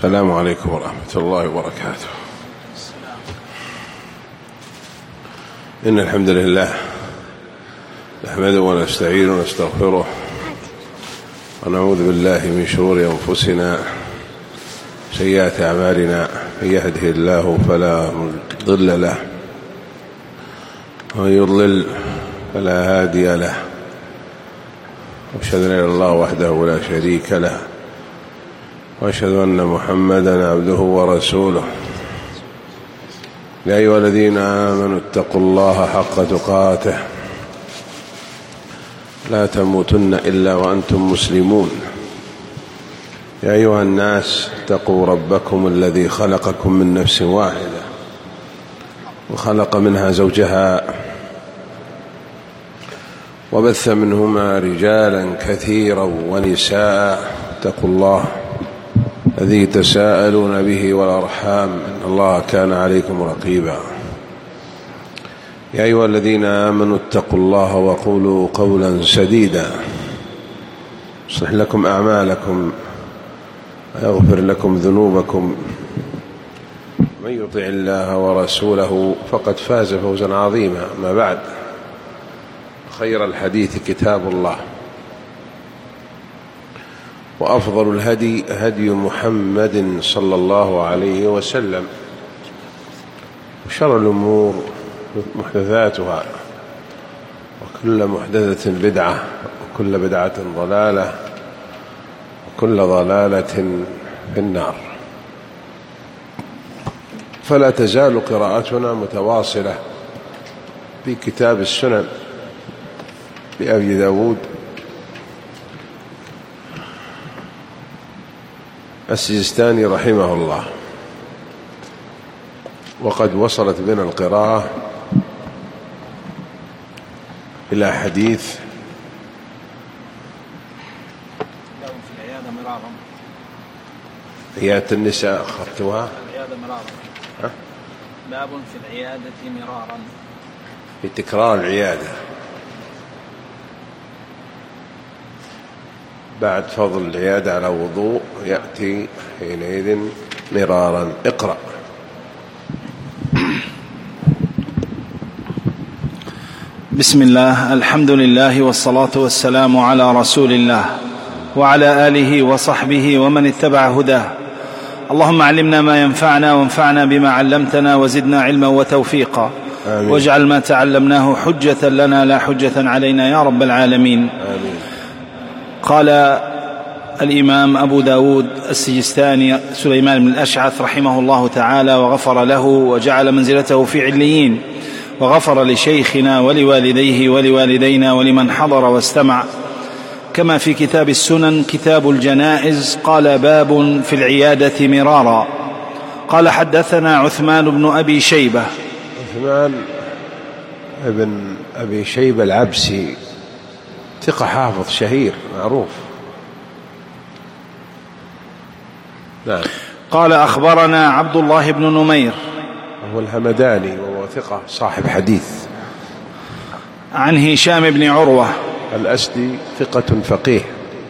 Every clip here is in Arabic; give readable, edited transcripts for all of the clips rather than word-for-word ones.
السلام عليكم ورحمة الله وبركاته. إن الحمد لله نحمده ونستعينه ونستغفره ونعوذ بالله من شرور أنفسنا سيئات أعمالنا، من يهده الله فلا مضل له ومن يضلل فلا هادي له، وأشهد أن لا إله إلا الله وحده لا شريك له، وأشهد أن محمدًا عبده ورسوله. يا أيها الذين آمنوا اتقوا الله حق تقاته لا تموتن إلا وأنتم مسلمون. يا أيها الناس اتقوا ربكم الذي خلقكم من نفس واحدة وخلق منها زوجها وبث منهما رجالا كثيرا ونساء. اتقوا الله الذي تساءلون به والأرحام إن الله كان عليكم رقيبا. يا أيها الذين آمنوا اتقوا الله وقولوا قولا سديدا يصلح لكم أعمالكم ويغفر لكم ذنوبكم، من يطع الله ورسوله فقد فاز فوزا عظيما. ما بعد، خير الحديث كتاب الله، وأفضل الهدي هدي محمد صلى الله عليه وسلم، وشر الأمور محدثاتها، وكل محدثة بدعة، وكل بدعة ضلالة، وكل ضلالة في النار. فلا تزال قراءتنا متواصلة في كتاب السنن لأبي داود السجستاني رحمه الله، وقد وصلت بنا القراءة إلى حديث عيادة النساء. أخذتها باب في العيادة مرارا، في تكرار العيادة بعد فضل العيادة على وضوء يأتي حينئذ مرارا. اقرأ. بسم الله، الحمد لله والصلاة والسلام على رسول الله وعلى آله وصحبه ومن اتبع هداه. اللهم علمنا ما ينفعنا وانفعنا بما علمتنا وزدنا علما وتوفيقا. آمين. واجعل ما تعلمناه حجة لنا لا حجة علينا يا رب العالمين. آمين. قال الإمام أبو داود السجستاني سليمان بن الأشعث رحمه الله تعالى وغفر له وجعل منزلته في عليين، وغفر لشيخنا ولوالديه ولوالدينا ولمن حضر واستمع، كما في كتاب السنن كتاب الجنائز قال باب في العيادة مرارا. قال حدثنا عثمان بن أبي شيبة. عثمان بن أبي شيبة العبسي ثقة حافظ شهير معروف. نعم. قال أخبرنا عبد الله بن نمير هو الهمداني وهو ثقة صاحب حديث. عن هشام بن عروة الأسدي ثقة فقيه.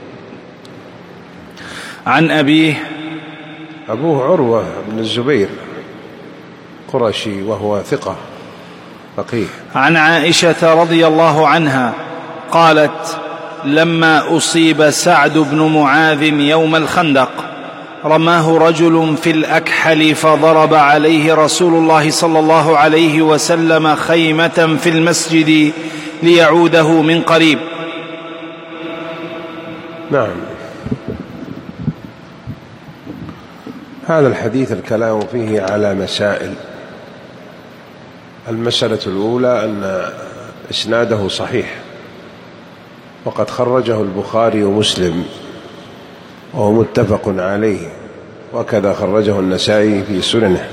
عن أبيه أبوه عروة بن الزبير قرشي وهو ثقة فقيه. عن عائشة رضي الله عنها قالت: لما أصيب سعد بن معاذ يوم الخندق رماه رجل في الأكحل فضرب عليه رسول الله صلى الله عليه وسلم خيمة في المسجد ليعوده من قريب. نعم. هذا الحديث الكلام فيه على مسائل. المسألة الأولى أن إسناده صحيح، وقد خرجه البخاري ومسلم وهو متفق عليه، وكذا خرجه النسائي في سننه.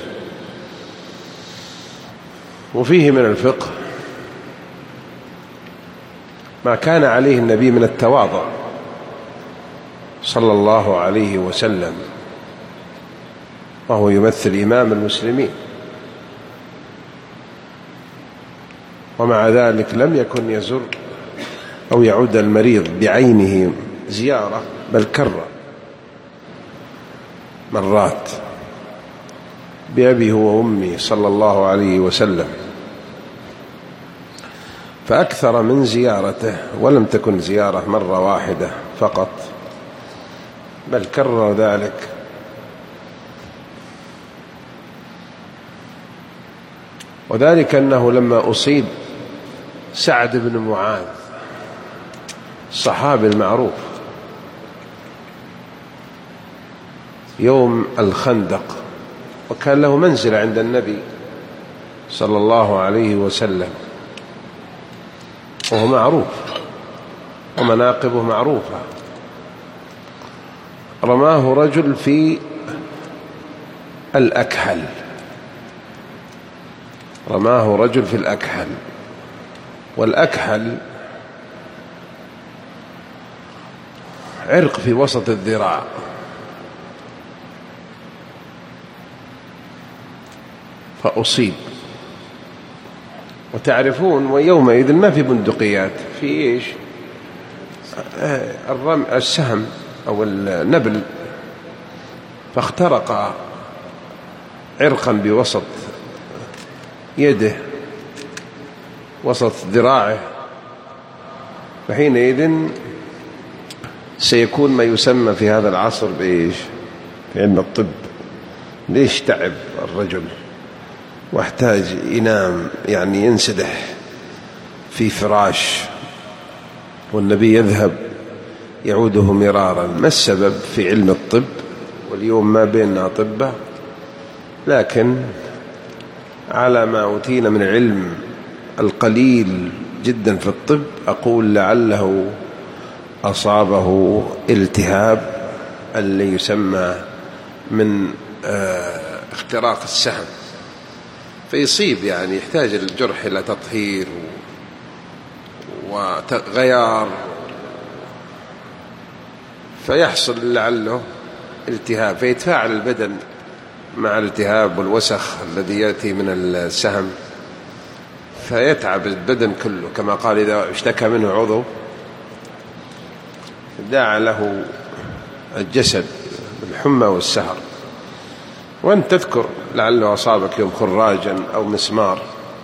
وفيه من الفقه ما كان عليه النبي من التواضع صلى الله عليه وسلم، وهو يمثل إمام المسلمين، ومع ذلك لم يكن يزر أو يعود المريض بعينه زيارة، بل كرر مرات بأبي هو وأمي صلى الله عليه وسلم، فأكثر من زيارته، ولم تكن زيارة مرة واحدة فقط، بل كرر ذلك. وذلك أنه لما أصيب سعد بن معاذ الصحابي المعروف يوم الخندق، وكان له منزلة عند النبي صلى الله عليه وسلم، وهو معروف ومناقبه معروفة، رماه رجل في الأكحل، رماه رجل في الأكحل، والأكحل عرق في وسط الذراع، فأصيب. وتعرفون ويومئذ ما في بندقيات، في إيش؟ السهم أو النبل، فاخترق عرقا بوسط يده وسط ذراعه، فحينئذ سيكون ما يسمى في هذا العصر بإيش؟ في علم الطب. ليش تعب الرجل واحتاج ينام، يعني ينسدح في فراش، والنبي يذهب يعوده مرارا. ما السبب؟ في علم الطب، واليوم ما بيننا أطباء، لكن على ما أوتينا من العلم القليل جدا في الطب، أقول لعله أصابه التهاب اللي يسمى من اختراق السهم، فيصيب، يعني يحتاج الجرح إلى تطهير وغيار، فيحصل لعله التهاب، فيتفاعل البدن مع الالتهاب والوسخ الذي يأتي من السهم، فيتعب البدن كله، كما قال إذا اشتكى منه عضو داعى له الجسد بالحمى والسهر. وأنت تذكر لعله أصابك يوم خراجا أو مسمار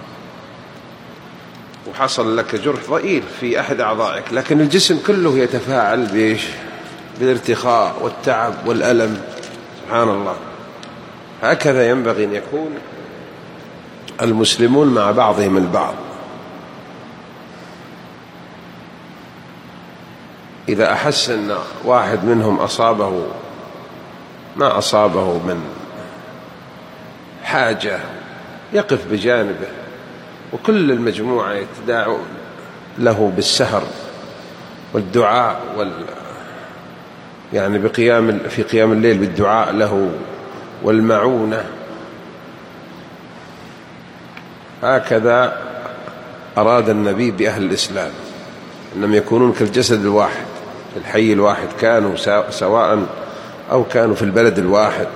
وحصل لك جرح ضئيل في أحد أعضائك، لكن الجسم كله يتفاعل بإيش؟ بالارتخاء والتعب والألم. سبحان الله. هكذا ينبغي أن يكون المسلمون مع بعضهم البعض. إذا أحس أن واحد منهم أصابه ما أصابه من حاجة يقف بجانبه، وكل المجموعة يتداعوا له بالسهر والدعاء يعني في قيام الليل بالدعاء له والمعونة. هكذا أراد النبي بأهل الإسلام، أنهم يكونون كالجسد الواحد، في الحي الواحد، كانوا سواء أو كانوا في البلد الواحد،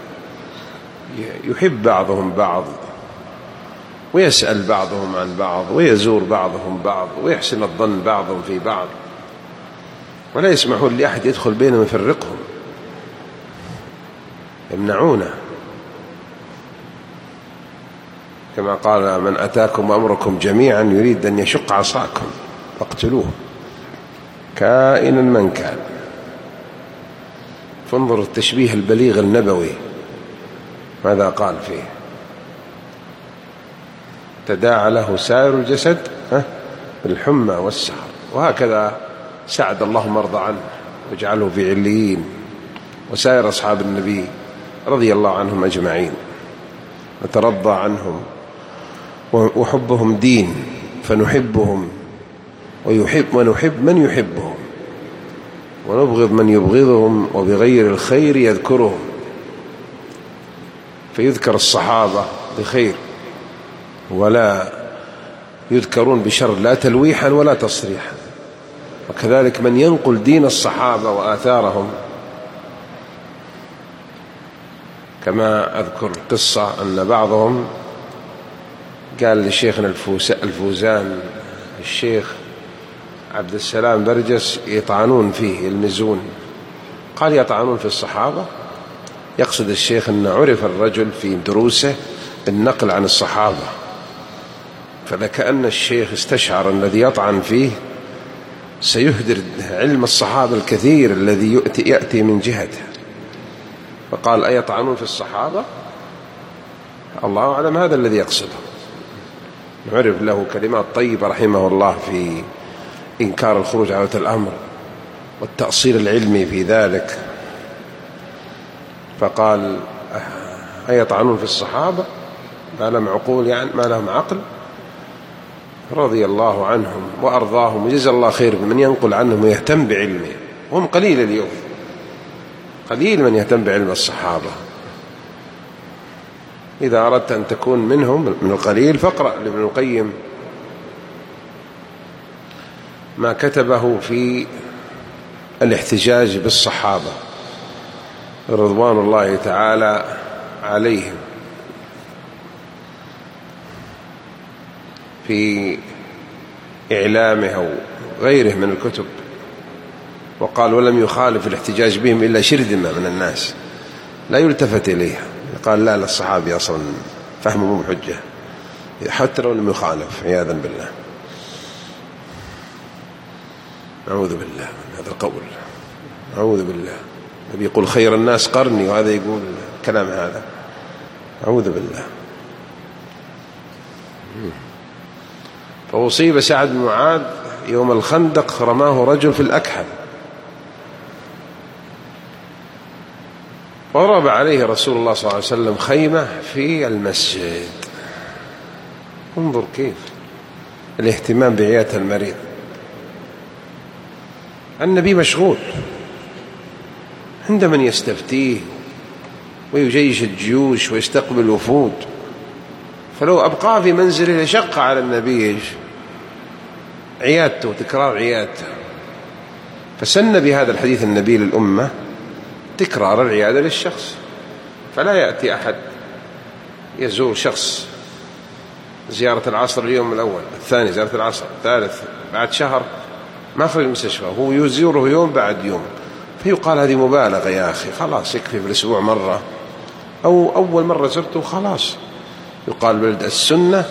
يحب بعضهم بعض، ويسأل بعضهم عن بعض، ويزور بعضهم بعض، ويحسن الظن بعضهم في بعض، ولا يسمحون لأحد يدخل بينهم يفرقهم، يمنعونه، كما قال من أتاكم أمركم جميعا يريد أن يشق عصاكم فاقتلوه كائنا من كان. فانظر التشبيه البليغ النبوي ماذا قال فيه؟ تداعى له سائر الجسد بالحمى والسهر. وهكذا سعد اللهم ارضى عنه واجعله في عليين، وسائر أصحاب النبي رضي الله عنهم أجمعين، نترضى عنهم، وحبهم دين، فنحبهم ونحب من يحبهم، ونبغض من يبغضهم، وبغير الخير يذكرهم. فيذكر الصحابة بخير ولا يذكرون بشر، لا تلويحا ولا تصريحا. وكذلك من ينقل دين الصحابة وآثارهم، كما أذكر قصة أن بعضهم قال لشيخنا الفوزان الشيخ عبد السلام برجس يطعنون فيه، يلمزون. قال يطعنون في الصحابة؟ يقصد الشيخ أن عرف الرجل في دروسه بالنقل عن الصحابة، فلكأن الشيخ استشعر الذي يطعن فيه سيهدر علم الصحابة الكثير الذي يأتي من جهته، فقال أيطعنون في الصحابة؟ الله أعلم هذا الذي يقصده. عرف له كلمات طيبة رحمه الله في إنكار الخروج على الأمر والتأصيل العلمي في ذلك، فقال أيطعنون في الصحابة ما لهم عقول، يعني ما لهم عقل؟ رضي الله عنهم وأرضاهم وجزا الله خير من ينقل عنهم ويهتم بعلمه، هم قليل اليوم، قليل من يهتم بعلم الصحابة. إذا أردت أن تكون منهم من القليل فاقرأ لابن القيم ما كتبه في الاحتجاج بالصحابة رضوان الله تعالى عليهم في إعلامه وغيره من الكتب، وقال ولم يخالف الاحتجاج بهم إلا شرذمة من الناس لا يلتفت إليها. قال لا الصحابي أصلا فهمهم بحجة حتى لو لم يخالف، عياذا بالله. أعوذ بالله من هذا القول، أعوذ بالله. النبي يقول خير الناس قرني، وهذا يقول كلام هذا، أعوذ بالله. فأصيب سعد بن معاذ يوم الخندق، رماه رجل في الأكحل، وضرب عليه رسول الله صلى الله عليه وسلم خيمة في المسجد. انظر كيف الاهتمام بعيادة المريض. النبي مشغول، عند من يستفتيه ويجيش الجيوش ويستقبل الوفود، فلو أبقى في منزله لشق على النبي عيادته وتكرار عيادته. فسن بهذا الحديث النبي للأمة تكرار العيادة للشخص، فلا يأتي أحد يزور شخص زيارة العصر اليوم الأول، الثاني زيارة العصر، الثالث بعد شهر ما في المستشفى، هو يزوره يوم بعد يوم، فيقال هذه مبالغة يا أخي، خلاص يكفي في الأسبوع مرة، أو أول مرة زرته خلاص. يقال بلد السنة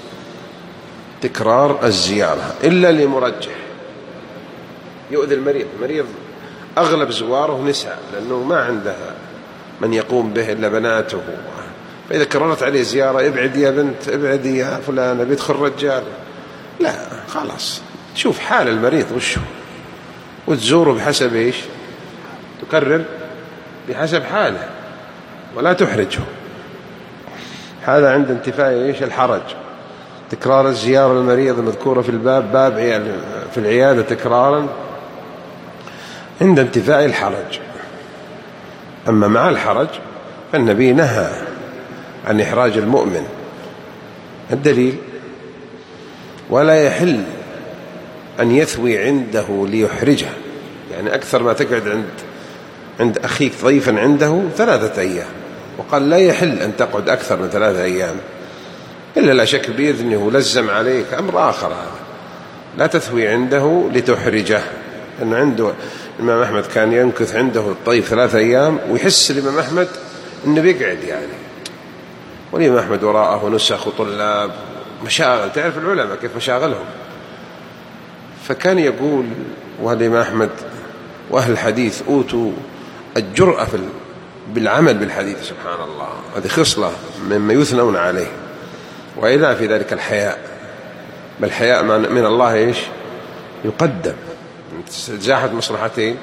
تكرار الزيارة إلا لمرجح يؤذي المريض. المريض أغلب زواره نساء لأنه ما عندها من يقوم به إلا بناته، فإذا كررت عليه زيارة ابعد يا بنت، ابعد يا فلانة، بيدخل رجال، لا خلاص شوف حال المريض وشه وتزوره بحسب إيش، تكرر بحسب حاله ولا تحرجه. هذا عند انتفاء إيش الحرج. تكرار الزيارة المريض المذكورة في الباب، باب في العيادة تكرارا عند انتفاء الحرج. أما مع الحرج فالنبي نهى عن إحراج المؤمن. الدليل ولا يحل أن يثوي عنده ليحرجه، يعني أكثر ما تقعد عند أخيك ضيفا عنده 3 أيام، وقال لا يحل أن تقعد أكثر من 3 أيام إلا لا شك بإذنه لزم عليك أمر آخر. هذا لا تثوي عنده لتحرجه، أنه عنده الإمام أحمد كان ينكث عنده الضيف 3 أيام ويحس الإمام أحمد أنه بيقعد يعني، والإمام أحمد وراءه نسخ وطلاب مشاغل، تعرف العلماء كيف مشاغلهم. فكان يقول، والإمام أحمد وأهل الحديث أوتوا الجرأة بالعمل بالحديث، سبحان الله، هذه خصلة مما يثنون عليه. وإلا في ذلك الحياء، بل الحياء من الله إيش يقدم، تزاحت مصلحتين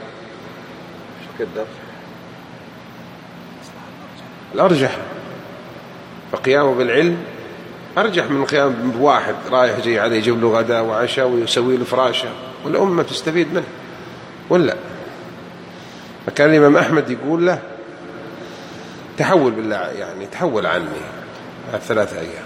الأرجح، فقيامه بالعلم أرجح من قيام بواحد رايح جاي عليه يجيب له غداء وعشاء ويسوي له فراشه، والأمة تستفيد منه ولا. فكان الإمام أحمد يقول له تحول بالله، يعني تحول عني 3 أيام.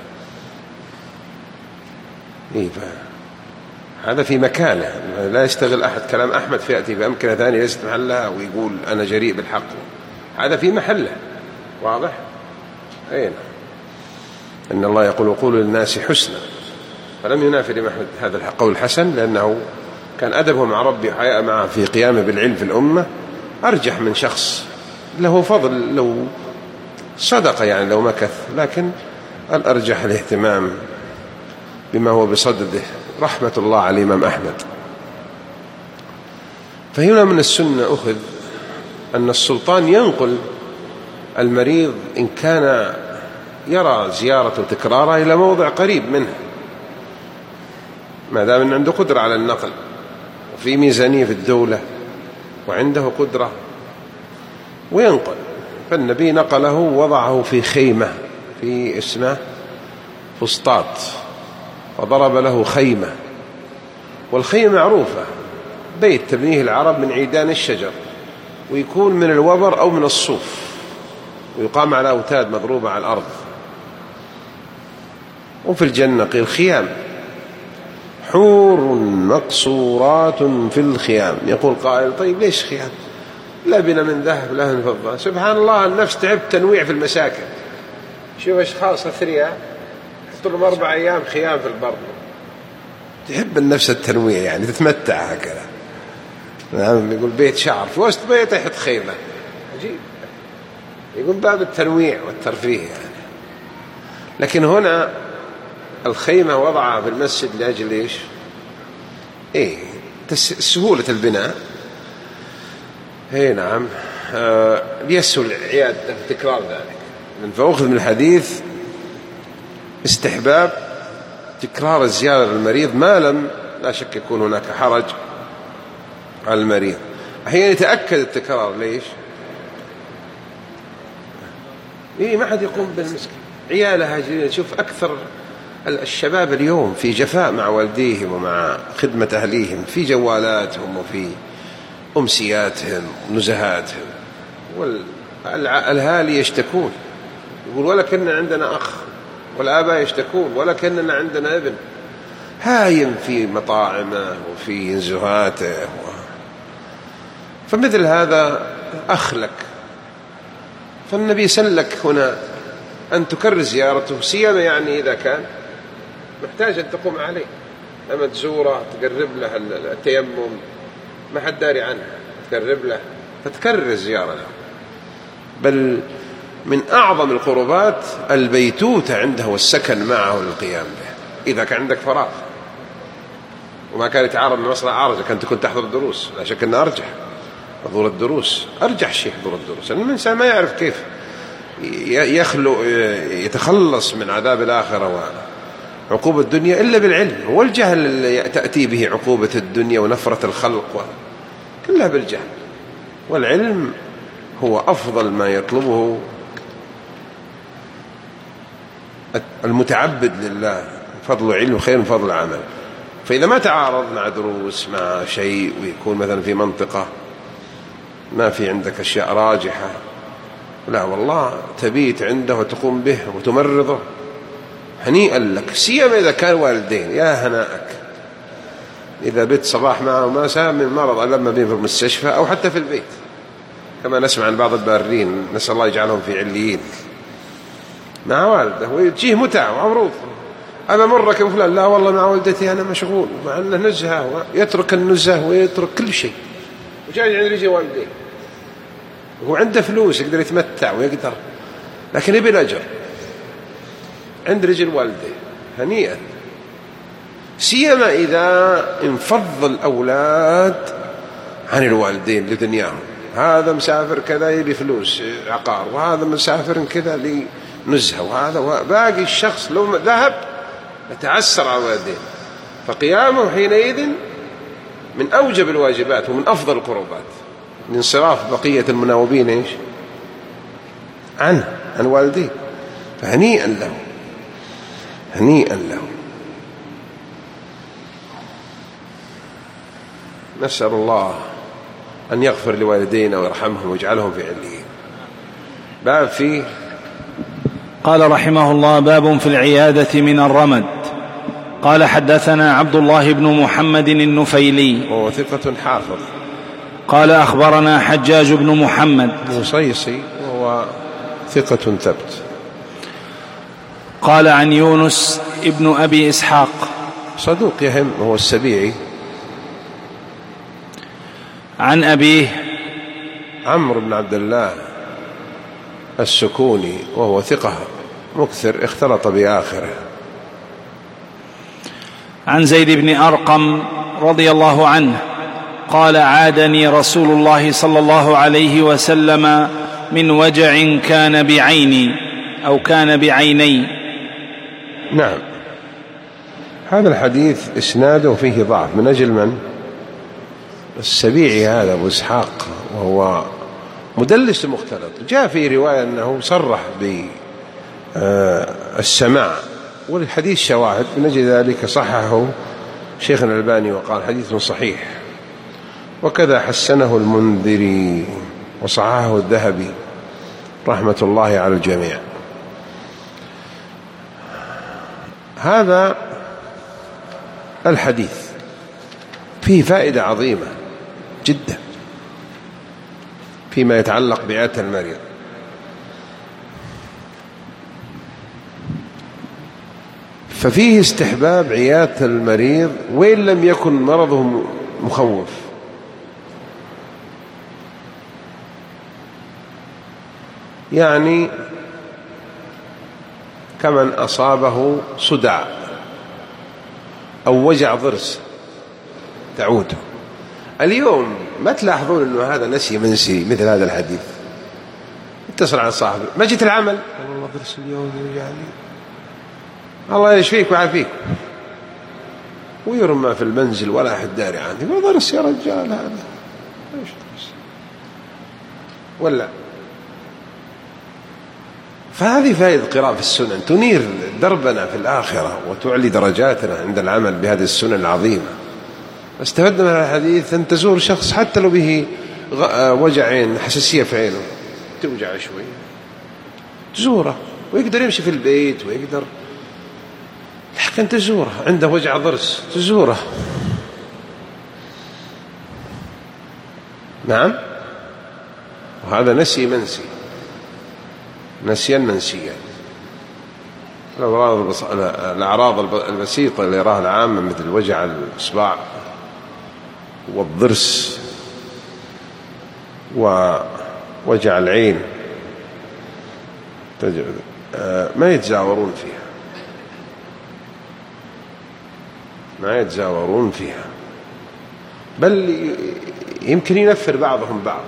إيه هذا في مكانه، لا يستغل أحد كلام أحمد فيأتي بأمكنة ثانية ليست محلها ويقول أنا جريء بالحق، هذا في محله واضح. أين إن الله يقول وقولوا للناس حسنا، فلم ينافي الإمام أحمد هذا القول الحسن، لأنه كان أدبه مع ربي وحياء معه في قيامه بالعلم في الأمة أرجح من شخص له فضل لو صدق يعني لو مكث، لكن الأرجح الاهتمام بما هو بصدده، رحمة الله على الإمام أحمد. فهنا من السنة أخذ أن السلطان ينقل المريض إن كان يرى زيارة وتكرارها إلى موضع قريب منه، ما دام أن عنده قدرة على النقل وفي ميزانية في الدولة وعنده قدرة وينقل. فالنبي نقله ووضعه في خيمة في اسمه فسطاط، وضرب له خيمة، والخيمة معروفة بيت تبنيه العرب من عيدان الشجر، ويكون من الوبر أو من الصوف، ويقام على أوتاد مضروبة على الأرض. وفي الجنة قيل خيام، حور مقصورات في الخيام. يقول قائل طيب ليش خيام؟ لبنة من ذهب لا من فضة. سبحان الله، النفس تعب تنويع في المساكن. شوف أشخاص أثرياء يحط لهم 4 أيام خيام في البر، تحب النفس التنويع يعني تتمتع هكذا. نعم، يقول بيت شعر في وسط بيته يحط خيمة، عجيب. يقول باب التنويع والترفيه يعني. لكن هنا الخيمة وضعها في المسجد لأجل إيش؟ سهولة البناء. نعم، ليسهل العيادة تكرار ذلك. فأخذ من الحديث استحباب تكرار الزيارة للمريض ما لم لا شك يكون هناك حرج على المريض. أحيانا يتأكد التكرار. ليش؟ ما حد يقوم بالمسكين، عيالها هاجرين. شوف أكثر الشباب اليوم في جفاء مع والديهم ومع خدمة أهليهم، في جوالاتهم وفي أمسياتهم ونزهاتهم، والأهالي يشتكون، يقول ولا كنا عندنا أخ، والآباء يشتكون ولا كنا عندنا ابن، هايم في مطاعمه وفي نزهاته. فمثل هذا أخلك. فالنبي سلك هنا أن تكرر زيارته، سيما يعني إذا كان محتاج أن تقوم عليه، أما تزوره تقرب له التيمم ما حد داري عنه، تقرب له فتكرر الزيارة له. بل من أعظم القربات البيتوتة عنده والسكن معه للقيام به إذا كان عندك فراغ، وما كان يتعارض من مصلحة عارضة. كنت تحضر الدروس، لا شك أن أرجح حضور الدروس، أرجح شيء حضور الدروس. الإنسان ما يعرف كيف يتخلص من عذاب الآخرة وعقوبة الدنيا إلا بالعلم. هو الجهل تأتي به عقوبة الدنيا ونفرة الخلق كلها بالجهل، والعلم هو أفضل ما يطلبه المتعبد لله. فضل علم خير من فضل عمل. فإذا ما تعارض مع دروس مع شيء، ويكون مثلا في منطقة ما في عندك أشياء راجحة، لا والله تبيت عنده وتقوم به وتمرضه، هنيئا لك. سيما إذا كان والدين، يا هناءك إذا بيت صباح معه ومساء من مرض لما بين في المستشفى أو حتى في البيت، كما نسمع عن بعض البارين، نسأل الله يجعلهم في عليين، مع والده ويجيه متع وعروض. أنا مرة كم فلان، لا والله مع والدتي أنا مشغول، مع أنه نزهة ويترك النزهة ويترك كل شيء، وجاي عند رجل والديه. هو عنده فلوس يقدر يتمتع ويقدر، لكن يبي الأجر عند رجل والديه، هنيئا. سيما إذا انفض الأولاد عن الوالدين لدنياهم، هذا مسافر كذا يبي فلوس عقار، وهذا مسافر كذا لنزهة، وهذا باقي الشخص لو ذهب يتعسر على الوالدين. فقيامه حينئذ من أوجب الواجبات ومن أفضل القربات، من انصراف بقية المناوبين عن والديه. فهنيئا له، هنيئا له. نسأل الله أن يغفر لوالدينا ويرحمهم ويجعلهم في عليين. باب فيه قال رحمه الله: باب في العيادة من الرمد. قال: حدثنا عبد الله بن محمد النفيلي وهو ثقة حافظ. قال: أخبرنا حجاج بن محمد المصيصي وهو ثقة ثبت. قال: عن يونس ابن أبي إسحاق صدوق يهم، وهو السبيعي. عن أبيه عمرو بن عبد الله السكوني وهو ثقة مكثر اختلط بآخره. عن زيد بن أرقم رضي الله عنه قال: عادني رسول الله صلى الله عليه وسلم من وجع كان بعيني أو كان بعيني. نعم، هذا الحديث إسناده فيه ضعف من أجل من؟ السبيعي هذا أبو إسحاق، وهو مدلس مختلط. جاء في رواية أنه صرح بالسماع، والحديث شواهد، من أجل ذلك صححه شيخنا الألباني وقال حديث صحيح، وكذا حسنه المنذري وصححه الذهبي رحمة الله على الجميع. هذا الحديث فيه فائدة عظيمة جدا فيما يتعلق بعيادة المريض. ففيه استحباب عيادة المريض وإن لم يكن مرضه مخوف، يعني كمن أصابه صداع أو وجع ضرس تعوده. اليوم ما تلاحظون أنه هذا نسي منسي مثل هذا الحديث؟ اتصل على صاحبه: ما جيت العمل؟ والله ضرس اليوم يوجعني. الله يشفيك ويعافيك، ويرمى في المنزل ولا أحد داري عنه. ما ضرس يا رجال هذا، ايش ضرس ولا؟ فهذه فائدة قراءة في السنن، تنير دربنا في الآخرة وتعلي درجاتنا عند العمل بهذه السنن العظيمة. استفدنا من الحديث أن تزور شخص حتى لو به وجع عين، حساسية في عينه توجع شوي، تزوره ويقدر يمشي في البيت ويقدر، لكن تزوره. عنده وجع ضرس تزوره. نعم، وهذا نسي منسي، نسيا منسيا. الأعراض البسيطة اللي يراها العامة مثل وجع الإصبع والضرس ووجع العين ما يتزاورون فيها، ما يتزاورون فيها، بل يمكن ينفر بعضهم بعض.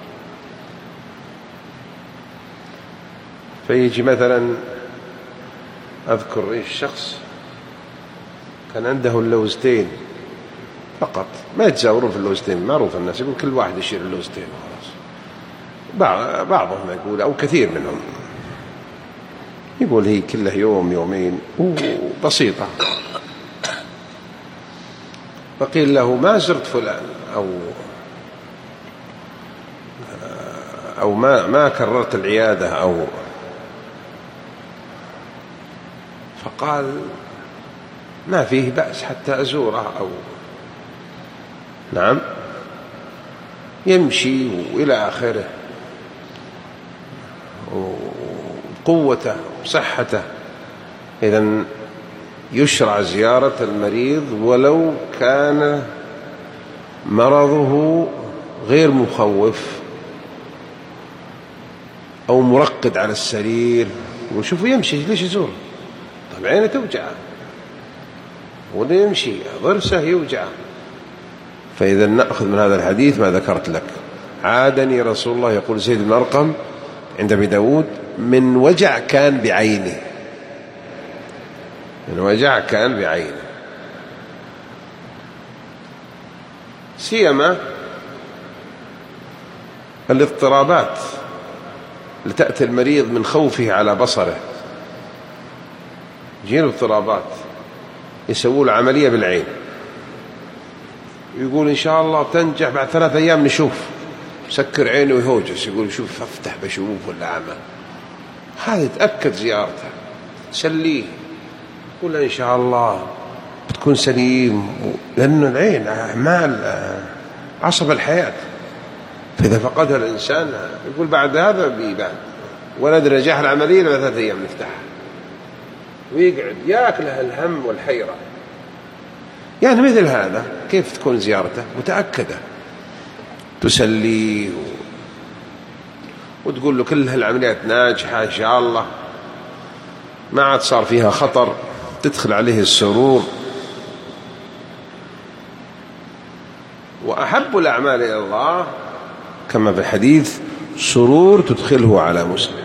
فيجي مثلا، أذكر الشخص كان عنده اللوزتين فقط، ما يتزاورون في اللوزتين، معروف الناس يقول كل واحد يشيل اللوزتين وخلاص. بعضهم يقول أو كثير منهم يقول هي كله يوم يومين وبسيطة. فقيل له: ما زرت فلان أو ما كررت العيادة أو، فقال: ما فيه بأس حتى أزوره. أو نعم، يمشي وإلى آخره، وقوته وصحته. إذن يشرع زيارة المريض ولو كان مرضه غير مخوف أو مرقد على السرير، وشوفوا يمشي ليش يزوره؟ طب عينه توجع ولا يمشي ضرسه يوجع. فإذا نأخذ من هذا الحديث ما ذكرت لك: عادني رسول الله، يقول زيد بن أرقم عند أبي داود، من وجع كان بعينه، من وجع كان بعينه. سيما الاضطرابات لتأتي المريض من خوفه على بصره، يجيله اضطرابات، يسووا له عملية بالعين، يقول إن شاء الله تنجح بعد 3 أيام نشوف، سكر عينه ويهوجس، يقول شوف افتح بشوف ولا أعمى. هذا تأكد زيارته، تسليه، يقول إن شاء الله بتكون سليم، لأن العين أعمال عصب الحياة، فإذا فقدها الإنسان يقول بعد هذا بيبان، ولا أدري نجاح العملية بعد 3 أيام نفتحها، ويقعد يأكله الهم والحيرة. يعني مثل هذا كيف تكون زيارته متأكدة، تسليه وتقول له كل هالعمليات ناجحة إن شاء الله، ما عاد صار فيها خطر، تدخل عليه السرور. وأحب الأعمال إلى الله كما في الحديث سرور تدخله على مسلم،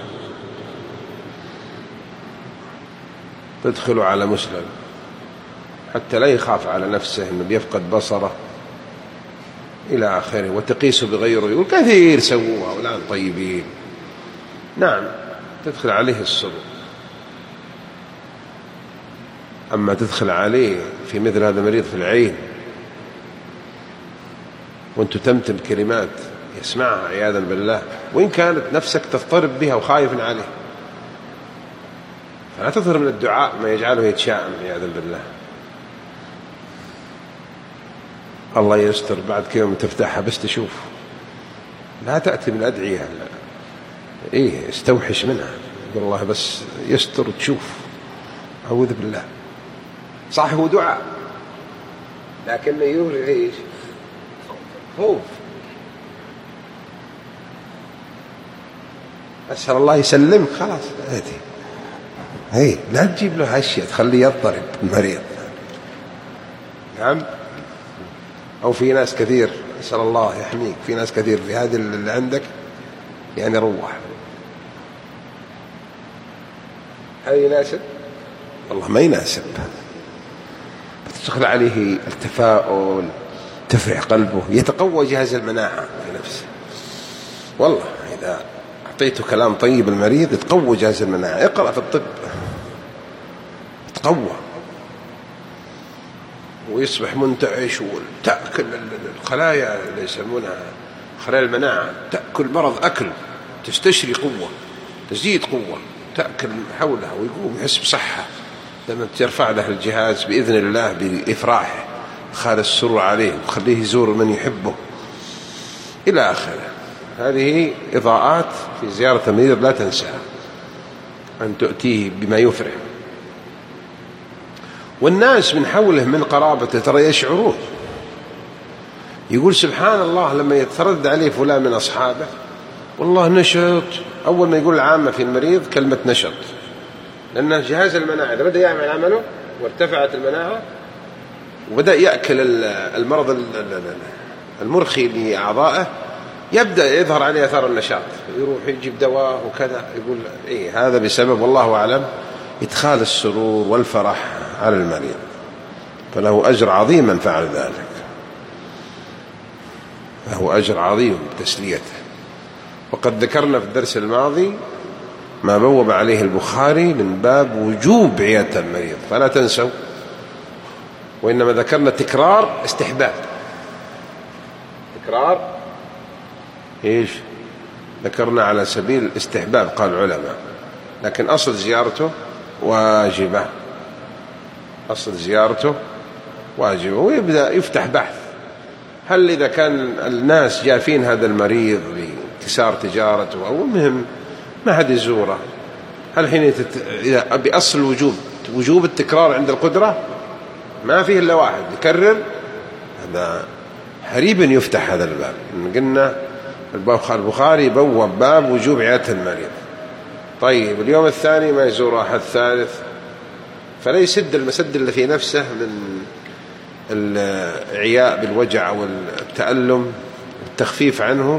تدخله على مسلم حتى لا يخاف على نفسه أنه بيفقد بصره إلى آخره، وتقيسه بغيره. يقول كثير سووها والآن طيبين. نعم، تدخل عليه السرور. أما تدخل عليه في مثل هذا المريض في العين وأنت تمتم كلمات يسمعها عياذا بالله، وإن كانت نفسك تضطرب بها وخايف عليه، فلا تظهر من الدعاء ما يجعله يتشائم عياذا بالله. الله يستر، بعد كم تفتحها بس تشوف، لا تأتي من الأدعية، إيه استوحش منها، يقول الله بس يستر وتشوف. أعوذ بالله. صح هو دعاء لكنه يوري إيش؟ خوف. أسأل الله يسلمك خلاص. هي لا تجيب له هالشيء تخليه يضطرب المريض. نعم. أو في ناس كثير، أسأل الله يحميك، في ناس كثير في هذه اللي عندك يعني روح، هذا يناسب؟ والله ما يناسب. تدخل عليه التفاؤل، تفرح قلبه، يتقوى جهاز المناعة في نفسه. والله إذا أعطيته كلام طيب المريض يتقوى جهاز المناعة. اقرأ في الطب، يتقوى ويصبح منتعش، وتأكل الخلايا اللي يسمونها خلايا المناعة، تأكل مرض أكل، تستشري قوة، تزيد قوة، تأكل حولها ويقوم يحس بصحة لما ترفع له الجهاز بإذن الله بإفراحه، خال السرور عليه وخليه يزور من يحبه إلى آخره. هذه إضاءات في زيارة المريض لا تنساها، أن تؤتيه بما يفرح. والناس من حوله من قرابته ترى يشعرون. يقول سبحان الله لما يتردد عليه فلان من أصحابه والله نشط، أول ما يقول العامة في المريض كلمة نشط، لأن جهاز المناعة إذا بدأ يعمل عمله وارتفعت المناعة وبدأ يأكل المرض المرخي لأعضائه، يبدأ يظهر عليه أثار النشاط، يروح يجيب دواء وكذا. يقول إيه هذا بسبب والله أعلم إدخال السرور والفرح على المريض، فله أجر عظيم من فعل ذلك، له أجر عظيم بتسليته. وقد ذكرنا في الدرس الماضي ما بوب عليه البخاري من باب وجوب عيادة المريض، فلا تنسوا. وإنما ذكرنا تكرار استحباب، تكرار إيش؟ ذكرنا على سبيل الاستحباب قال العلماء، لكن أصل زيارته واجبة، أصل زيارته واجبة. ويبدأ يفتح بحث، هل إذا كان الناس جافين هذا المريض لانكسار تجارته أو المهم ما حد يزوره، هل حين إذا بأصل وجوب التكرار عند القدرة ما فيه إلا واحد يكرر، هذا حريبا يفتح هذا الباب. قلنا البخاري بوب باب وجوب عيادة المريض. طيب اليوم الثاني ما يزور أحد ثالث، فلا يسد المسد اللي في نفسه من العياء بالوجع والتألم والتخفيف عنه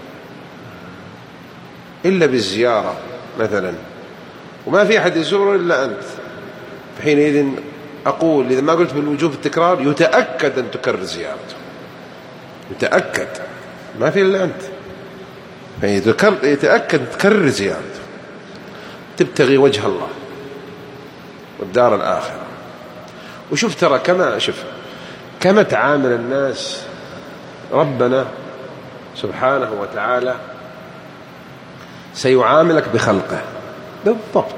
إلا بالزيارة مثلا، وما في أحد يزوره إلا أنت. فحينئذ أقول إذا ما قلت بالوجوب التكرار يتأكد أن تكرر زيارته، يتأكد، ما في إلا أنت، يتأكد تكرر زيارته، تبتغي وجه الله والدار الآخرة. وشوف ترى كما تعامل الناس ربنا سبحانه وتعالى سيعاملك بخلقه بالضبط.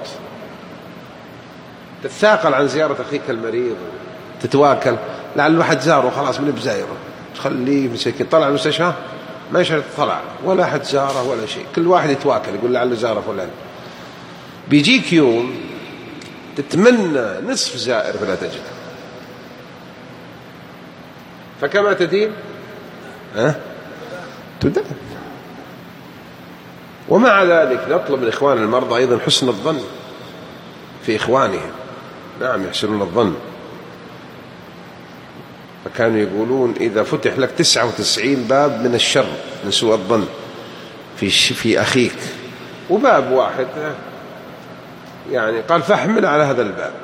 تتثاقل عن زيارة أخيك المريض، تتواكل، لعل واحد زاره خلاص من بزايره، تخليه مسكين طلع المستشفى ما يشعر طلع ولا أحد زاره ولا شيء، كل واحد يتواكل يقول لعل زاره فلان. بيجيك يوم تتمنى نصف زائر فلا تجد، فكما تدين تدين. ومع ذلك نطلب من إخوان المرضى أيضا حسن الظن في إخوانهم. نعم يحسنون الظن. فكانوا يقولون إذا فتح لك 99 باب من الشر من سوء الظن في أخيك وباب واحد يعني قال فاحمل على هذا الباب،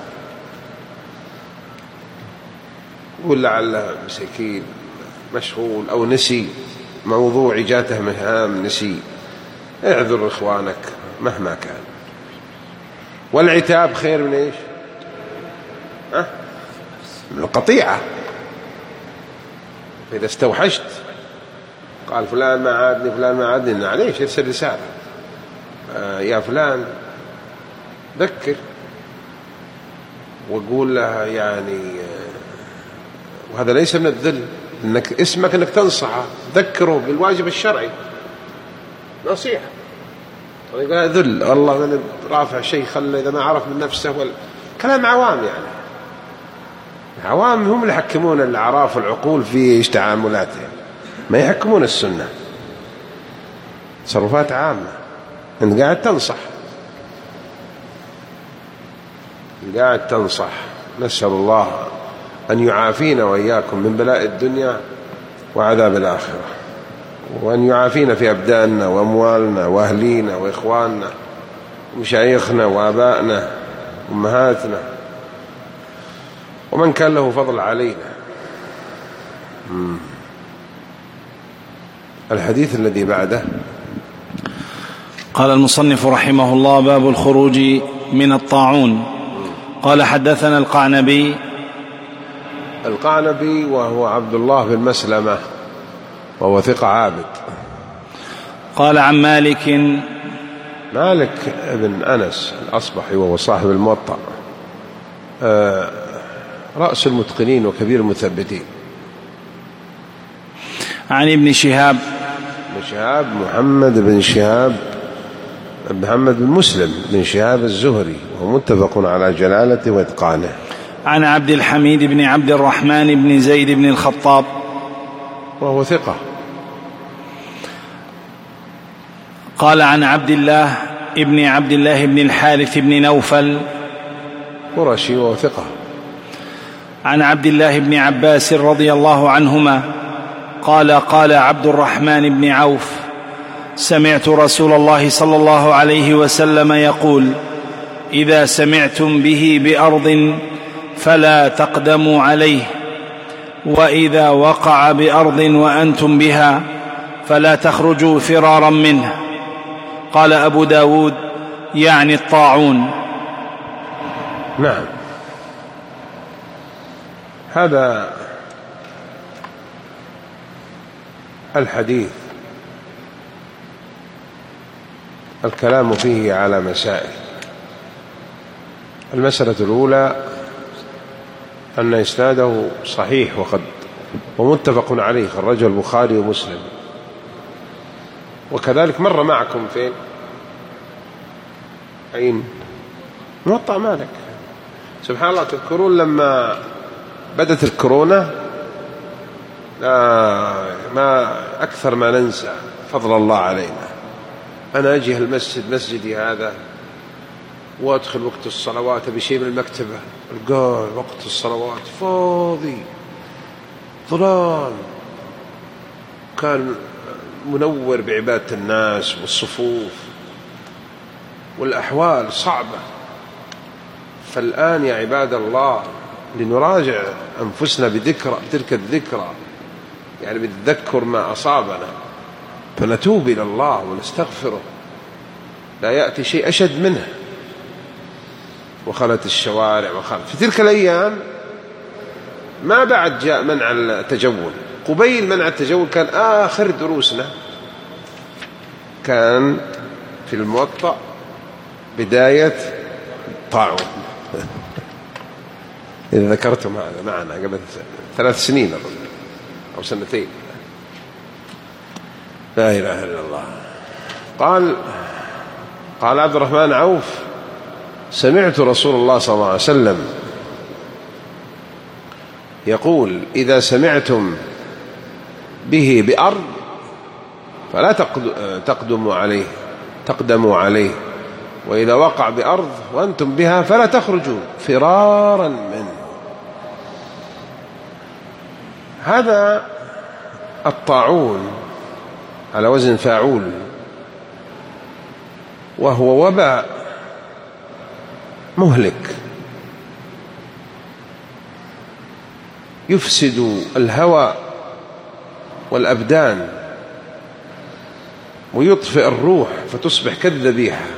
قول لعله مسكين مشغول أو نسي موضوع جاته مهام نسي، اعذر إخوانك مهما كان. والعتاب خير من إيش؟ من القطيعة. فإذا استوحشت قال فلان ما عادني فلان ما عادني، معليش يرسل رسالة يا فلان ذكر، وقول له يعني وهذا ليس من الذل، إنك اسمك إنك تنصحه، ذكره بالواجب الشرعي نصيحة. يقول ذل والله من رافع شيء خلى إذا ما عرف من نفسه كلام عوام. يعني العوام هم اللي يحكمون الأعراف والعقول في تعاملاتهم، ما يحكمون السنة. تصرفات عامة. أنت قاعد تنصح. نسأل الله أن يعافينا وإياكم من بلاء الدنيا وعذاب الآخرة، وأن يعافينا في أبداننا وأموالنا وأهلينا وإخواننا ومشايخنا وآبائنا وأمهاتنا ومن كان له فضل علينا. الحديث الذي بعده قال المصنف رحمه الله: باب الخروج من الطاعون. قال حدثنا القعنبي وهو عبد الله بن مسلمة وهو ثقة عابد. قال عن مالك بن أنس الأصبحي وهو صاحب الموطأ، رأس المتقنين وكبير المثبتين. عن ابن شهاب محمد بن مسلم بن شهاب الزهري، وهو متفق على جلالته وإتقانه. عن عبد الحميد بن عبد الرحمن بن زيد بن الخطاب وهو ثقة. قال عن عبد الله بن الحارث بن نوفل قرشي وهو ثقة. عن عبد الله بن عباس رضي الله عنهما قال عبد الرحمن بن عوف: سمعت رسول الله صلى الله عليه وسلم يقول: إذا سمعتم به بأرض فلا تقدموا عليه، وإذا وقع بأرض وأنتم بها فلا تخرجوا فرارا منه. قال أبو داود: يعني الطاعون. نعم. هذا الحديث الكلام فيه على مسائل. المسألة الأولى أن إسناده صحيح ومتفق عليه، خرجه البخاري ومسلم. وكذلك مر معكم فين؟ أين؟ موطأ مالك. سبحان الله، تذكرون لما بدت الكورونا ما أكثر ما ننسى فضل الله علينا. أنا أجي مسجدي هذا وأدخل وقت الصلوات بشيء من المكتبة، القال وقت الصلوات فاضي ظلام، كان منور بعبادة الناس والصفوف والأحوال صعبة. فالآن يا عباد الله لنراجع أنفسنا بتلك الذكرى، يعني بالتذكر ما أصابنا، فنتوب إلى الله ونستغفره. لا يأتي شيء أشد منه. وخلت الشوارع في تلك الأيام ما بعد جاء منع التجول. قبيل منع التجول كان آخر دروسنا، كان في الموطأ بداية طاعون. إذا ذكرتم هذا معنا قبل 3 سنين أو 2 لا إله إلا الله. قال عبد الرحمن عوف: سمعت رسول الله صلى الله عليه وسلم يقول: إذا سمعتم به بأرض فلا تقدموا عليه، تقدموا عليه، وإذا وقع بأرض وأنتم بها فلا تخرجوا فرارا منه. هذا الطاعون على وزن فاعول، وهو وباء مهلك يفسد الهواء والأبدان ويطفئ الروح فتصبح كالذبيحة.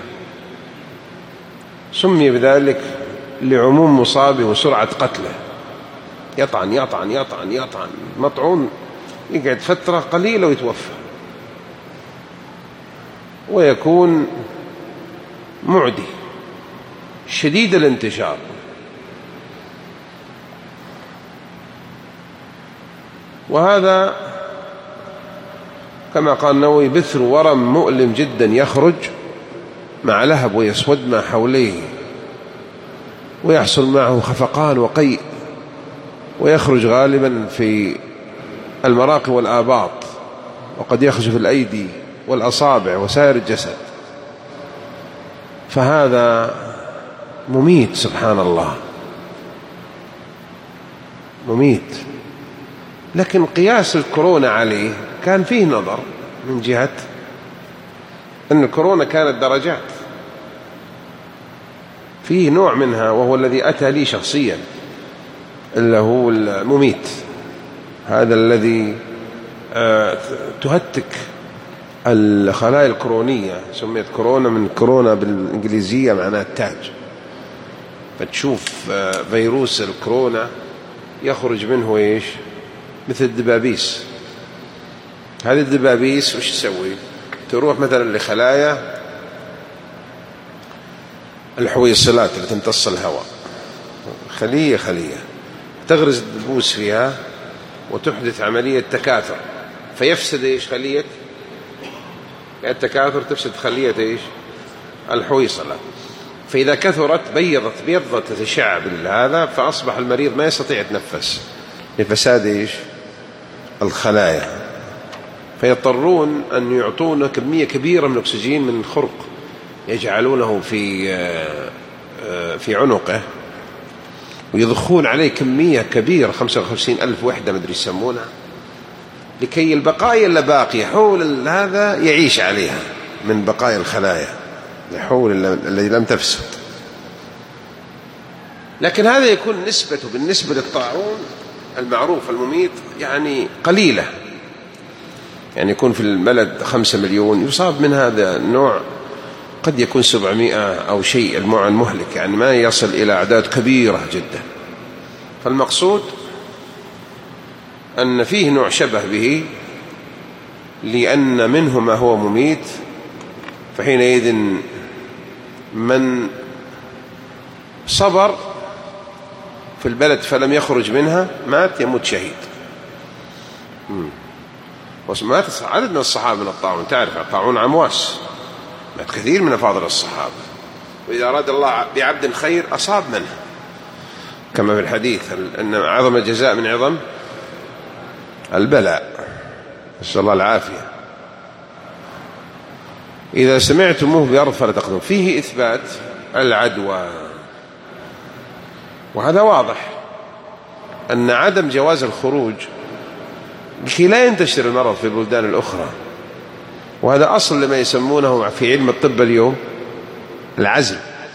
سمي بذلك لعموم مصابه وسرعة قتله، يطعن يطعن يطعن يطعن، مطعون يقعد فترة قليلة ويتوفى، ويكون معدي شديد الانتشار. وهذا كما قال النووي بثر ورم مؤلم جدا يخرج مع لهب ويسود ما حوله، ويحصل معه خفقان وقيء، ويخرج غالبا في المراقي والآباط، وقد يخرج في الأيدي والأصابع وسائر الجسد. فهذا مميت سبحان الله، مميت. لكن قياس الكورونا عليه كان فيه نظر من جهة أن الكورونا كانت درجات، فيه نوع منها وهو الذي أتى لي شخصيا اللي هو المميت، هذا الذي تهتك الخلايا الكرونية، سميت كورونا من كورونا بالإنجليزية معناها التاج. فتشوف فيروس الكورونا يخرج منه إيش؟ مثل الدبابيس. هذه الدبابيس وش تسوي؟ تروح مثلا لخلايا الحويصلات اللي تمتص الهواء، خلية خلية، تغرز الدبوس فيها وتحدث عملية تكاثر، فيفسد إيش؟ خلية التكاثر تفسد خلية إيش؟ الحويصلة. فإذا كثرت بيضت تتشعب هذا، فأصبح المريض ما يستطيع يتنفس لفساد إيش؟ الخلايا، فيضطرون أن يعطونه كمية كبيرة من الأكسجين من خرق يجعلونه في عنقه، ويضخون عليه كمية كبيرة 55,000 وحدة مدري يسمونها، لكي البقايا اللي باقية حول هذا يعيش عليها من بقايا الخلايا حول الذي لم تفسد. لكن هذا يكون نسبته بالنسبة للطاعون المعروف المميت يعني قليلة، يعني يكون في البلد 5 مليون يصاب من هذا النوع، قد يكون 700 أو شيء المهلك، يعني ما يصل إلى أعداد كبيرة جدا. فالمقصود أن فيه نوع شبه به، لأن منه ما هو مميت، فحينئذ من صبر في البلد فلم يخرج منها مات يموت شهيد. ومات عدد من الصحابة من الطاعون، تعرف الطاعون عمواس، مات كثير من أفاضل الصحابة، وإذا أراد الله بعبد خير أصاب منه، كما في الحديث أن عظم الجزاء من عظم البلاء، نسأل الله العافية. إذا سمعتموه بأرض فلا تقدموا، فيه إثبات العدوى، وهذا واضح أن عدم جواز الخروج لكي لا ينتشر المرض في البلدان الأخرى، وهذا أصل لما يسمونه في علم الطب اليوم العزل.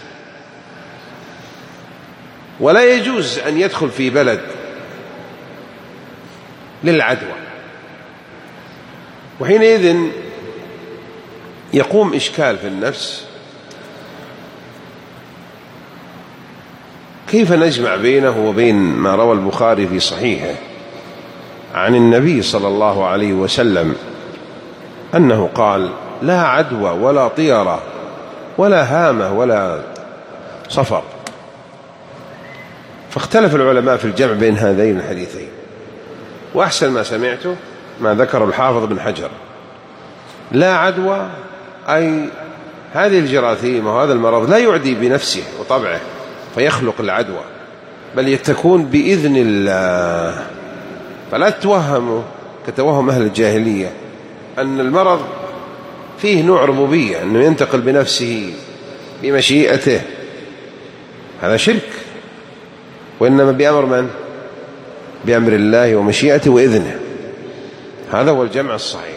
ولا يجوز أن يدخل في بلد للعدوى، وحينئذ يقوم إشكال في النفس، كيف نجمع بينه وبين ما روى البخاري في صحيحه عن النبي صلى الله عليه وسلم أنه قال: لا عدوى ولا طيرة ولا هامة ولا صفر. فاختلف العلماء في الجمع بين هذين الحديثين، وأحسن ما سمعته ما ذكر الحافظ بن حجر: لا عدوى أي هذه الجراثيم وهذا المرض لا يعدي بنفسه وطبعه فيخلق العدوى، بل تكون بإذن الله. فلا تتوهموا كتوهم أهل الجاهلية أن المرض فيه نوع ربوبية، أنه ينتقل بنفسه بمشيئته، هذا شرك. وإنما بأمر من؟ بأمر الله ومشيئته وإذنه. هذا هو الجمع الصحيح.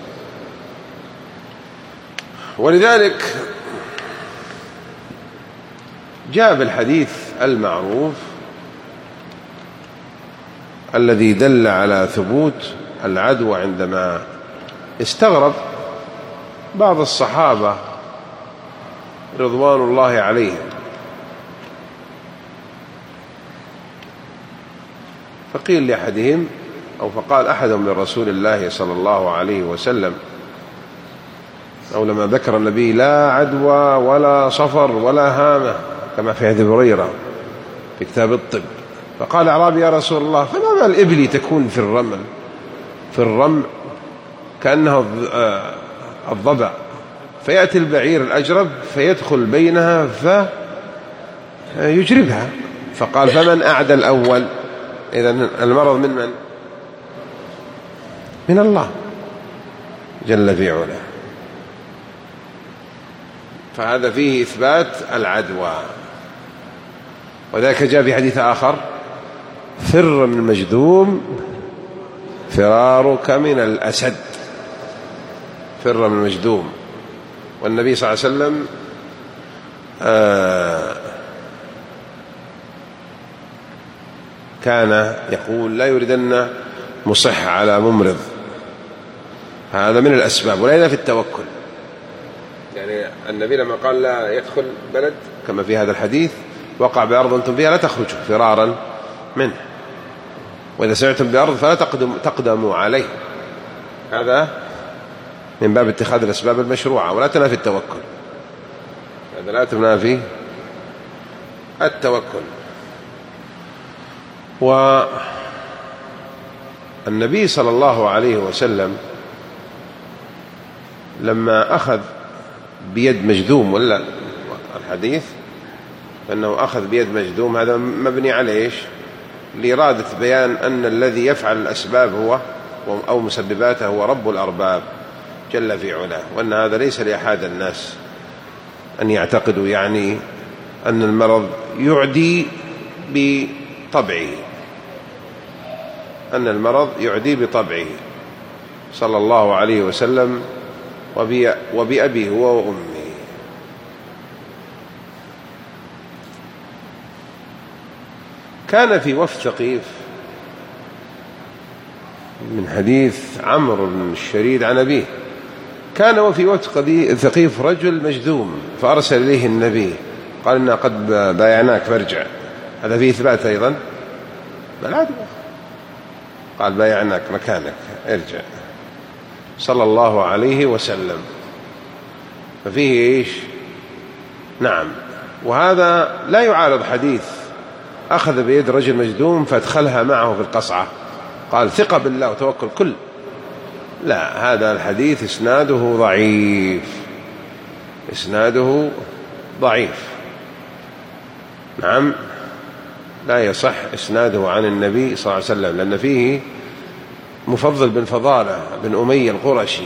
ولذلك جاء بالحديث المعروف الذي دل على ثبوت العدوى، عندما استغرب بعض الصحابة رضوان الله عليهم، فقيل لأحدهم أو فقال أحدهم لرسول الله صلى الله عليه وسلم، أو لما ذكر النبي لا عدوى ولا صفر ولا هامة كما في حديث هريرة في كتاب الطب، فقال أعرابي يا رسول الله فما بال الإبل تكون في الرمل كأنها الضبع، فيأتي البعير الأجرب فيدخل بينها فيجربها، فقال فمن أعدى الأول؟ إذن المرض من؟ من الله جل في علاه. فهذا فيه إثبات العدوى. وذلك جاء في حديث آخر فر من المجذوم فرارك من الأسد، فر من المجذوم. والنبي صلى الله عليه وسلم كان يقول لا يردن مصح على ممرض، هذا من الأسباب، ولا في التوكل. يعني النبي لما قال لا يدخل بلد كما في هذا الحديث وقع بأرض أنتم فيها لا تخرجوا فرارا منه، وإذا سمعتم بأرض فلا تقدموا عليه، هذا من باب اتخاذ الأسباب المشروعة، ولا تنافي التوكل، هذا لا تنافي التوكل. والنبي صلى الله عليه وسلم لما أخذ بيد مجذوم، ولا الحديث أنه أخذ بيد مجذوم، هذا مبني على إيش؟ لإرادة بيان أن الذي يفعل الأسباب هو أو مسبباته هو رب الأرباب جل في علاه، وأن هذا ليس لأحد الناس أن يعتقدوا يعني أن المرض يعدي بطبعه، أن المرض يعدي بطبعه صلى الله عليه وسلم وبأبيه هو وأمه. كان في وفد ثقيف من حديث عمرو بن الشريد عن أبيه، كان وفي وفد ثقيف رجل مجذوم، فأرسل إليه النبي قال إنا قد بايعناك فارجع، هذا فيه إثبات أيضا بالعدوى، قال بايعناك مكانك ارجع صلى الله عليه وسلم، ففيه إيش؟ نعم. وهذا لا يعارض حديث أخذ بيد رجل مجذوم فادخلها معه في القصعة، قال ثقة بالله وتوكل كل، لا، هذا الحديث إسناده ضعيف، إسناده ضعيف، نعم، لا يصح إسناده عن النبي صلى الله عليه وسلم، لأن فيه مفضل بن فضالة بن أمية القرشي،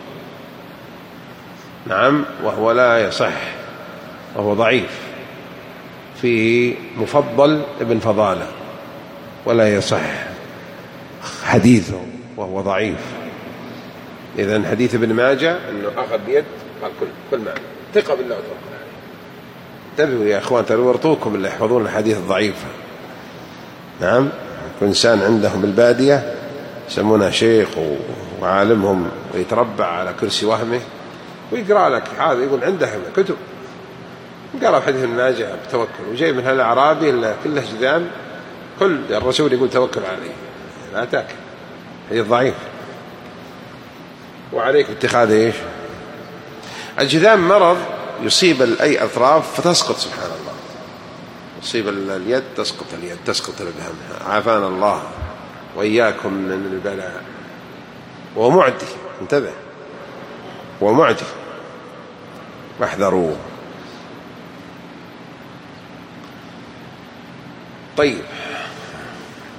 نعم، وهو لا يصح وهو ضعيف، فيه مفضل بن فضالة ولا يصح حديثه وهو ضعيف. إذن حديث ابن ماجه أنه أخذ بيد قال كل ما ثقة بالله وتوكل عليه. انتبهوا يا أخوان، تورطوكم اللي يحفظون الحديث الضعيفة، نعم، إنسان عندهم البادية يسمونه شيخ وعالمهم ويتربع على كرسي وهمه ويقرأ لك هذا، يقول عنده كتب، قرأ حديث ابن ماجه بتوكل، وجاي من هالأعرابي اللي كله جذام، كل الرسول يقول توكل عليه، لا تاكل، حديث ضعيف. وعليك اتخاذ ايش؟ الجذام مرض يصيب أي أطراف فتسقط، سبحان الله، يصيب اليد تسقط اليد، تسقط الإبهام، عافانا الله وإياكم من البلاء، وهو معدي، انتبه، هو معدي، واحذروه. طيب،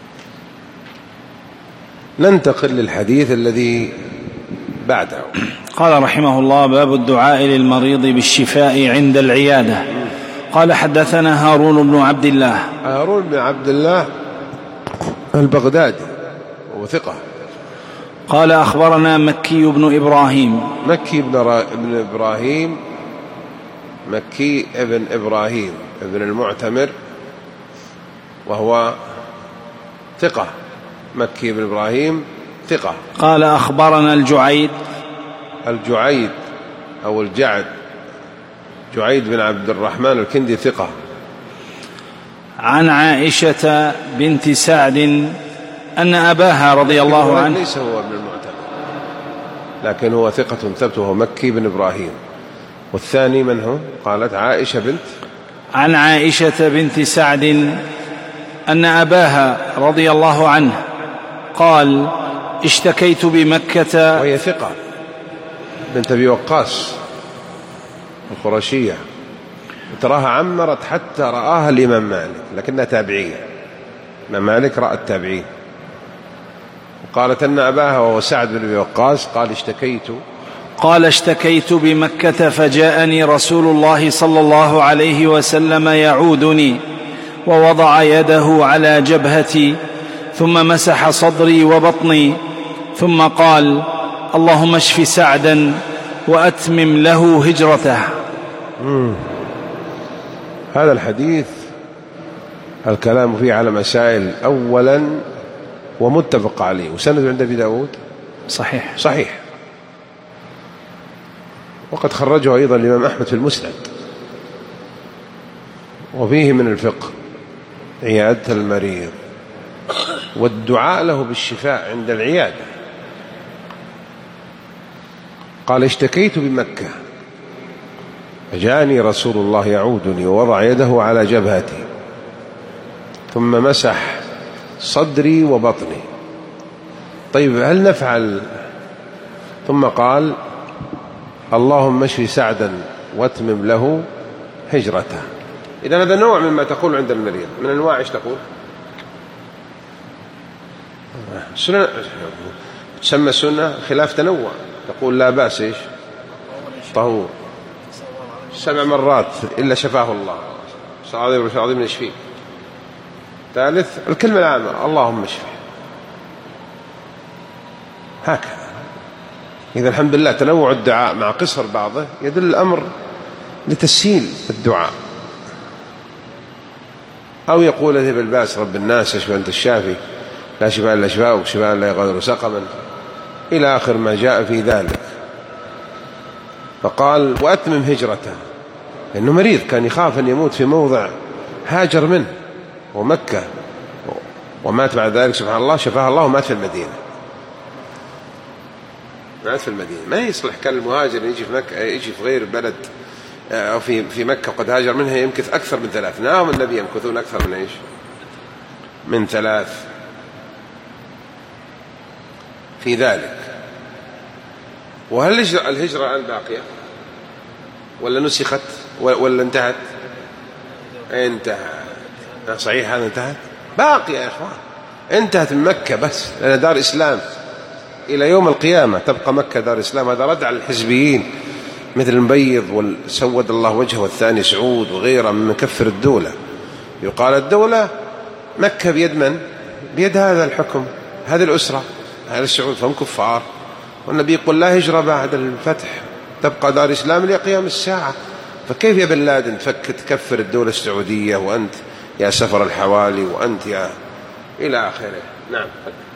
ننتقل للحديث الذي بعده. قال رحمه الله: باب الدعاء للمريض بالشفاء عند العيادة. قال: حدثنا هارون بن عبد الله. هارون بن عبد الله البغدادي وثقة. قال: أخبرنا مكي بن إبراهيم. مكي بن إبراهيم، مكي ابن إبراهيم ابن المعتمر، وهو ثقة. مكي بن إبراهيم ثقة. قال: أخبرنا الجعيد أو الجعد، جعيد بن عبد الرحمن الكندي ثقة. عن عائشة بنت سعد أن أباها رضي الله عنه، ليس هو ابن المعتمر لكن هو ثقة ثبت، وهو مكي بن إبراهيم. والثاني من هو؟ قالت عائشة بنت. عن عائشة بنت سعد أن أباها رضي الله عنه قال: اشتكيت بمكة، وهي ثقة، بنت أبي وقاص القرشية، تراها عمرت حتى رآها الإمام مالك، لكنها تابعية. الإمام مالك رأى التابعين. وقالت أن أباها وهو سعد بن أبي وقاص قال اشتكيت بمكة فجاءني رسول الله صلى الله عليه وسلم يعودني، ووضع يده على جبهتي، ثم مسح صدري وبطني، ثم قال: اللهم اشف سعدا وأتمم له هجرته. هذا الحديث الكلام فيه على مسائل. أولا، ومتفق عليه، وسند عند أبي داود صحيح، وقد خرجه أيضا الإمام أحمد في المسند. وفيه من الفقه عيادة المريض والدعاء له بالشفاء عند العيادة. قال: اشتكيت بمكة فجاءني رسول الله يعودني، ووضع يده على جبهتي، ثم مسح صدري وبطني. طيب، هل نفعل؟ ثم قال: اللهم اشف سعدا واتمم له هجرته. إذن هذا نوع مما تقول عند المريض، من أنواع إيش تقول؟ سنة تسمى سنة خلاف تنوع. تقول لا بأس إيش؟ طهور 7 مرات إلا شفاه الله، عظيم يشفيه. ثالث الكلمة العامة: اللهم اشفه. هكذا. إذا الحمد لله تنوع الدعاء مع قصر بعضه يدل الأمر لتسهيل الدعاء. أو يقول: اذهب الباس رب الناس اشف أنت الشافي، لا شفاء إلا شفاؤك، شفاء لا يغادر سقما، إلى آخر ما جاء في ذلك. فقال: وأتمم هجرته، لأنه مريض، كان يخاف أن يموت في موضع هاجر منه ومكة، ومات بعد ذلك سبحان الله شفاه الله، ومات في المدينة. ما يصلح كان المهاجر يجي في مكة، يجي في غير بلد أو في مكة قد هاجر منها يمكث أكثر من 3. نعم، النبي يمكثون أكثر من إيش؟ من 3 في ذلك. وهل الهجرة الآن باقية ولا نسخت ولا انتهت؟ صحيح، هذا انتهت. باقية يا إخوان، انتهت من مكة بس، لأنها دار إسلام إلى يوم القيامة تبقى مكة دار إسلام. هذا رد على الحزبيين مثل المبيض والسود الله وجهه والثاني سعود وغيره من كفر الدولة. يقال الدولة مكة بيد من؟ بيد هذا الحكم، هذه الأسرة، هذا السعود، فهم كفار. والنبي يقول: لا هجرة بعد الفتح، تبقى دار إسلام لقيام الساعة. فكيف يا بن لادن تكفر الدولة السعودية وأنت يا سفر الحوالي وأنت يا إلى آخره؟ نعم.